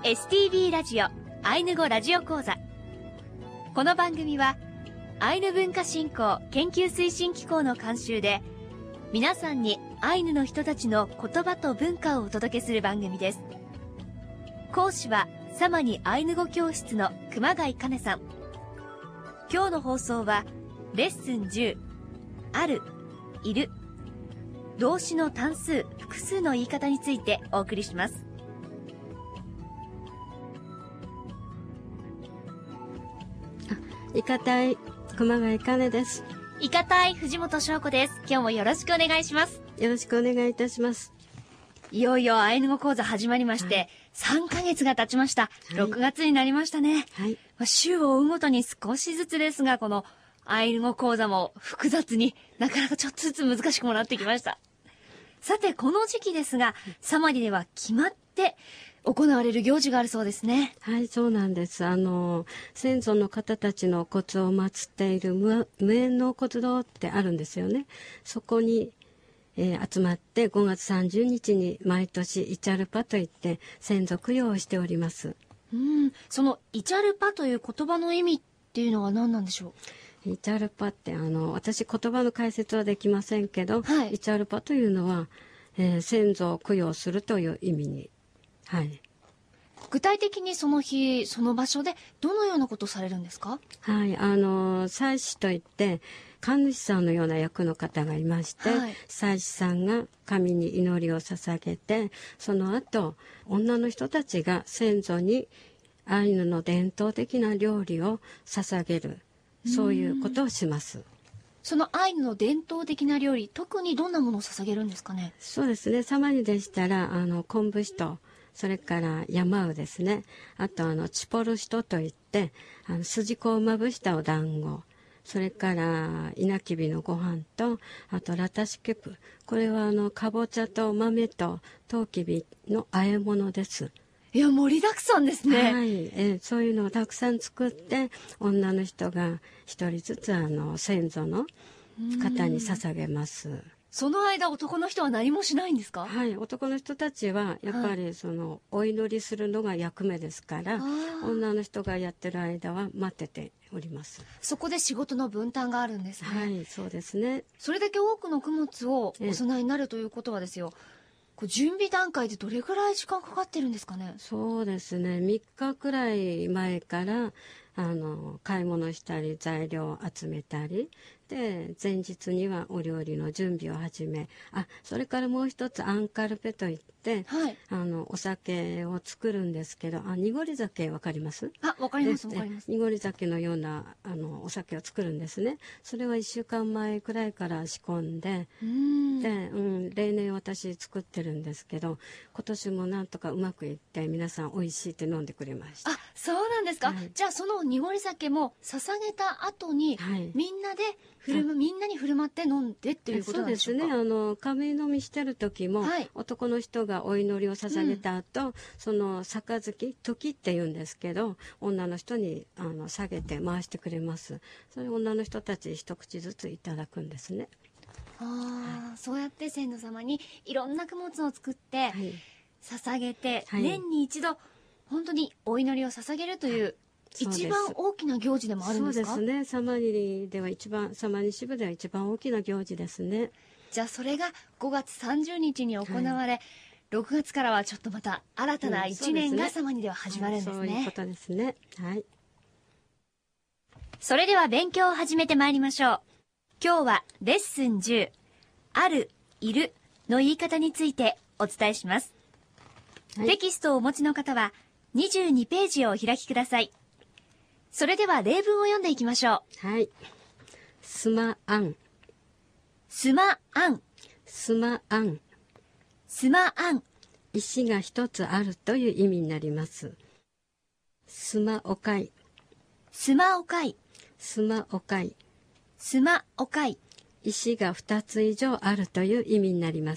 STB ラジオアイヌ語ラジオ講座。この番組はアイヌ文化振興研究推進機構の監修で、皆さんにアイヌの人たちの言葉と文化をお届けする番組です。講師はサマニアイヌ語教室の熊谷かねさん。今日の放送はレッスン10、ある、いる、動詞の単数複数の言い方についてお送りします。 いかたい熊谷かねです。 いかたい藤本翔子です。今日もよろしくお願いします。 よろしくお願いいたします。 いよいよアイヌ語講座始まりまして、はい、3ヶ月が経ちました。はい、6月になりましたね。はい、週を追うごとに少しずつですが、このアイヌ語講座も複雑になかなかちょっとずつ難しくもなってきました。さて、この時期ですが、サマリでは決まって行われる行事があるそうですね。 はい、そうなんです。先祖の方たちの骨を祀っている無縁納骨堂ってあるんですよね。そこに、集まって5月30日に毎年イチャルパといって先祖供養をしております。 そのイチャルパという言葉の意味っていうのは何なんでしょう？ イチャルパって私言葉の解説はできませんけど、はい、イチャルパというのは、先祖を供養するという意味に、はい、 具体的にその日その場所でどのようなことをされるんですか？ はい、祭司といって神主さんのような役の方がいまして、はい、祭司さんが神に祈りを捧げて、その後女の人たちが先祖にアイヌの伝統的な料理を捧げる、そういうことをします。 そのアイヌの伝統的な料理、特にどんなものを捧げるんですかね？ そうですね、サマニでしたら昆布酒と、それから山うですね、あとチポルシトといって筋子をまぶしたお団子、それから稲きびのご飯と、あとラタシケプ、これはかぼちゃと豆とトウキビの和え物です。 いや、盛りだくさんですね。 はい、そういうのをたくさん作って、女の人が一人ずつ先祖の方に捧げます。 その間男の人は何もしないんですか？ はい、男の人たちはやっぱりお祈りするのが役目ですから、女の人がやってる間は待ってております。 そこで仕事の分担があるんですね。 はい、そうですね。 それだけ多くの供物をお供えになるということはですよ、準備段階でどれぐらい時間かかってるんですかね？ そうですね、3日くらい前から買い物したり材料を集めたりで、前日にはお料理の準備を始め、それからもう一つアンカルペといって、はい、お酒を作るんですけど、濁り酒わかります？ わかります、わかります。 濁り酒のようなお酒を作るんですね。それは1週間前くらいから仕込んで、例年私作ってるんですけど、今年もなんとかうまくいって皆さん美味しいって飲んでくれました。 そうなんですか。はい、じゃあその濁り酒も捧げた後に、はい、みんなに振る舞って飲んでっていうことなんでしょうか？ そうですね、神飲みしてる時も、はい、男の人がお祈りを捧げた後、その杯時って言うんですけど、女の人に下げて回してくれます。それ女の人たち一口ずついただくんですね。 そうやって先祖様にいろんな供物を作って、はい、捧げて、はい、年に一度本当にお祈りを捧げるという、一番大きな行事でもあるんですか？ そうですね、サマニ支部では一番大きな行事ですね。 じゃあそれが5月30日に行われ、6月からはちょっとまた新たな1年がサマニでは始まるんですね。 そういうことですね。はい。 それでは勉強を始めてまいりましょう。今日はレッスン10、ある、いるの言い方についてお伝えします。はい、テキストをお持ちの方は22ページをお開きください。それでは例文を読んでいきましょう。はい。すまあん。 すまあん。 すまあん。 すまあん。 石が一つあるという意味になります。すまおかい。 すまおかい。 すまおかい。 すまおかい。 石が2つ以上あるという意味になります。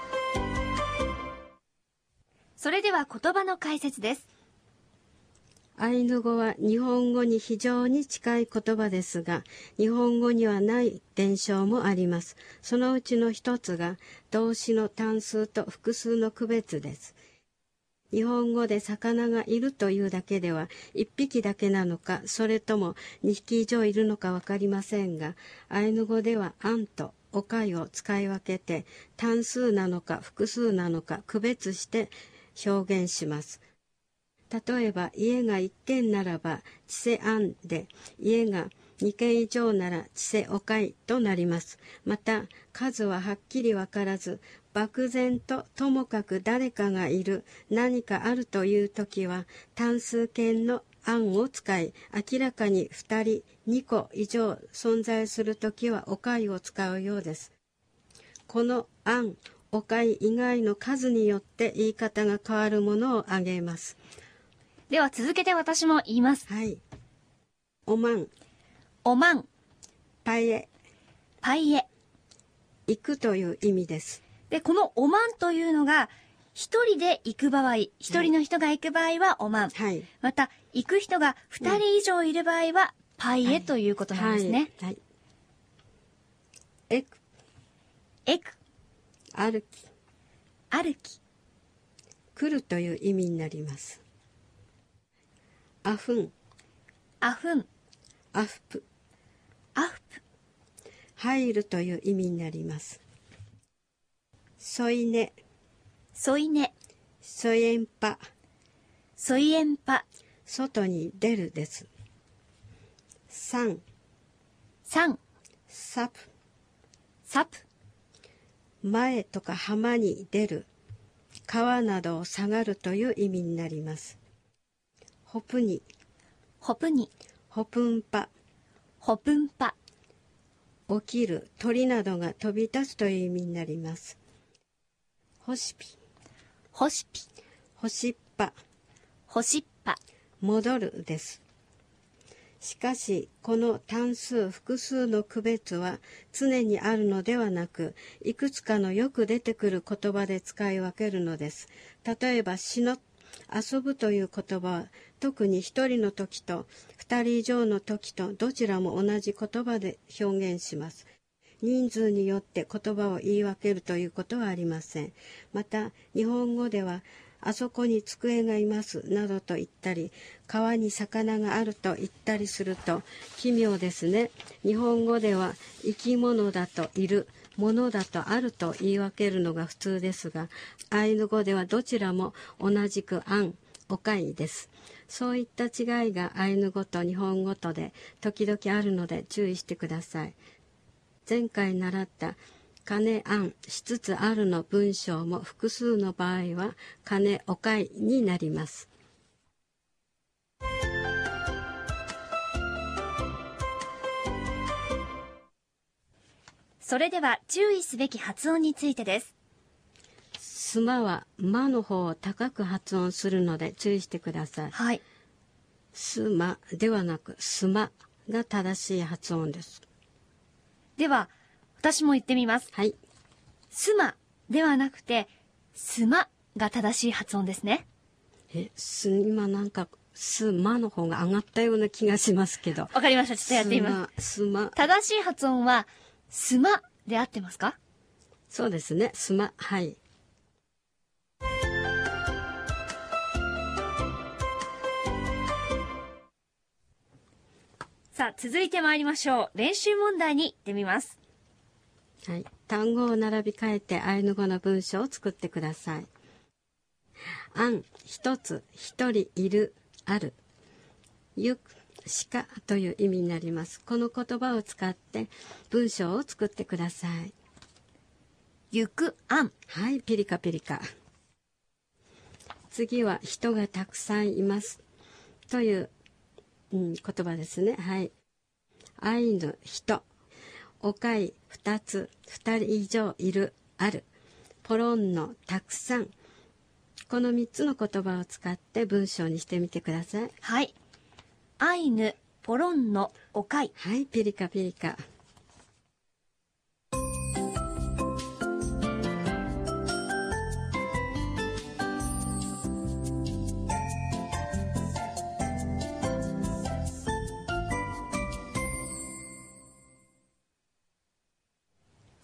それでは言葉の解説です。 アイヌ語は日本語に非常に近い言葉ですが、日本語にはない伝承もあります。そのうちの一つが動詞の単数と複数の区別です。日本語で魚がいるというだけでは1匹だけなのか、それとも2匹以上いるのか分かりませんが、アイヌ語ではアンとオカイを使い分けて単数なのか複数なのか区別して表現します。例えば家が1軒ならばチセアンで、家が2軒以上ならチセオカイとなります。また数ははっきり分からず、漠然とともかく誰かがいる、何かあるという時は単数形の案を使い、明らかに2人2個以上存在する時はおかいを使うようです。この案おかい以外の数によって言い方が変わるものを挙げます。 では続けて私も言います。 はい。おまん、 おまん、 パイエ、 パイエ。 行くという意味です。 で、このおまんというのが、一人で行く場合、一人の人が行く場合はおまん。 はい。 また、行く人が二人以上いる場合は、パイエということなんですね。 はい。エク、 エク、 歩き、 歩き。 来るという意味になります。アフン、 アフン、 アフプ、 アフプ。 入るという意味になります。ソイネ、 ソイネ、 ソイエンパ、 ソイエンパ。 外に出るです。サン、 サン、 サプ、 サプ。 前とか浜に出る、川などを下がるという意味になります。ホプニ、 ホプニ、 ホプンパ、 ホプンパ。 起きる、鳥などが飛び立つという意味になります。ホシピ、 ホシピ、 ホシッパ、 ホシッパ。 戻るです。しかしこの単数複数の区別は常にあるのではなく、いくつかのよく出てくる言葉で使い分けるのです。例えばしの、遊ぶという言葉は特に一人の時と二人以上の時とどちらも同じ言葉で表現します。人数によって言葉を言い分けるということはありません。また日本語ではあそこに机がいますなどと言ったり、川に魚があると言ったりすると奇妙ですね。日本語では生き物だといる、ものだとあると言い分けるのが普通ですが、アイヌ語ではどちらも同じくアン、オカイです。そういった違いがアイヌ語と日本語とで時々あるので注意してください。前回習った金案しつつあるの文章も複数の場合は金おかいになります。 それでは注意すべき発音についてです。 すまはまの方を高く発音するので注意してください。 はい。 すまではなくすまが正しい発音です。 では私も言ってみます。 はい。 すまではなくてすまが正しい発音ですね。 今なんかすまの方が上がったような気がしますけど。 わかりました。ちょっとやってみます。 すま。 正しい発音はすまで合ってますか？ そうですね。すま。はい。 さあ続いて参りましょう。練習問題に行ってみます。 はい、単語を並び替えてアイヌ語の文章を作ってください。アン、一つ、一人いる、ある。ゆく、しかという意味になります。この言葉を使って文章を作ってください。 ゆく、あん。 はい、ピリカピリカ。次は人がたくさんいますという、言葉ですね。はい。アイヌ、人。おかい、2つ、2人以上いる、ある。ポロンの、たくさん。この3つの言葉を使って文章にしてみてください。 はい。アイヌ、ポロンの、おかい。 はい、ピリカピリカ。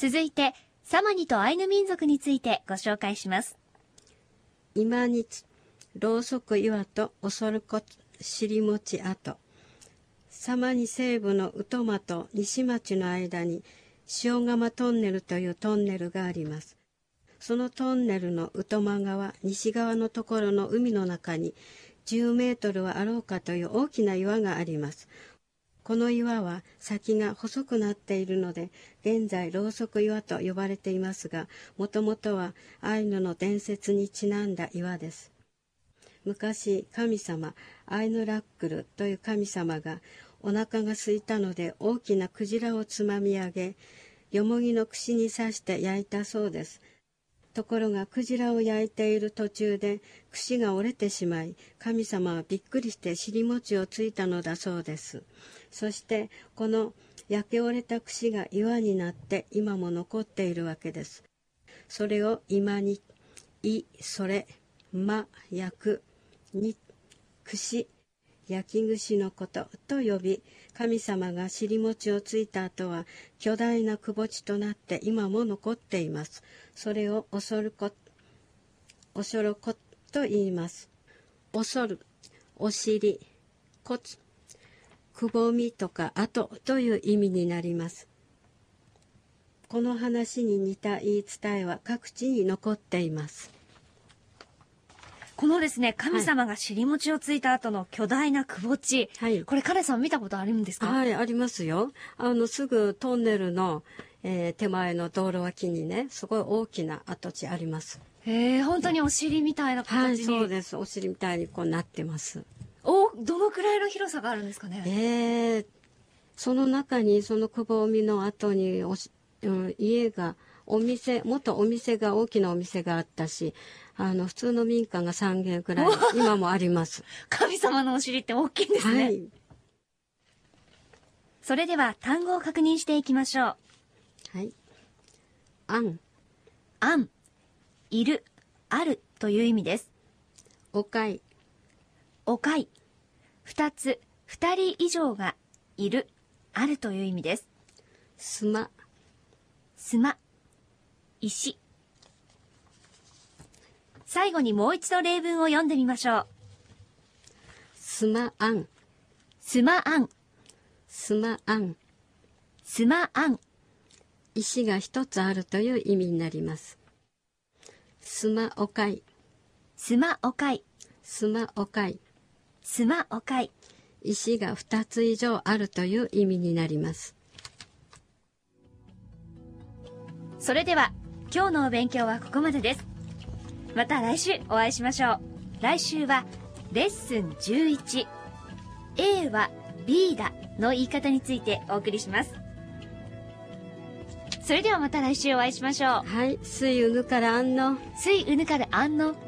続いてサマニとアイヌ民族についてご紹介します。 今にろうそく岩とおそるこ尻餅跡。サマニ西部のウトマと西町の間に塩釜トンネルというトンネルがあります。そのトンネルのウトマ川西側のところの海の中に10メートルはあろうかという大きな岩があります。この岩は先が細くなっているので現在ろうそく岩と呼ばれていますが、もともとはアイヌの伝説にちなんだ岩です。昔神様アイヌラックルという神様がお腹が空いたので大きなクジラをつまみ上げ、よもぎの串に刺して焼いたそうです。ところがクジラを焼いている途中で串が折れてしまい、神様はびっくりして尻餅をついたのだそうです。そしてこの焼け折れた串が岩になって今も残っているわけです。それを今に、それ、焼く、に、串、焼き串のことと呼び、神様が尻餅をついた後は巨大なくぼ地となって今も残っています。それをおそろこと言います。おそる、お尻、こつ、くぼみとか跡という意味になります。この話に似た言い伝えは各地に残っています。 このですね、神様が尻餅をついた後の巨大なくぼ地、はい、これカレンさん見たことあるんですか？ はい、ありますよ。すぐトンネルの、手前の道路脇にね、すごい大きな跡地あります。 本当にお尻みたいな形に、 はい、そうです。お尻みたいにこうなってます。 どのくらいの広さがあるんですかね？ その中にそのくぼみの後に家が元お店が大きなお店があったし、普通の民家が3軒くらい今もあります。 神様のお尻って大きいんですね。はい、それでは単語を確認していきましょう。 はい。あん、いる、あるという意味です。 おかい、 2つ、2人以上がいる、あるという意味です。 すま、 石。最後にもう一度例文を読んでみましょう。 すまあん、石が一つあるという意味になります。すまおかい、石が2つ以上あるという意味になります。 それでは今日のお勉強はここまでです。また来週お会いしましょう。来週はレッスン11 A は B だの言い方についてお送りします。それではまた来週お会いしましょう。 はい、スイウヌからアンノ。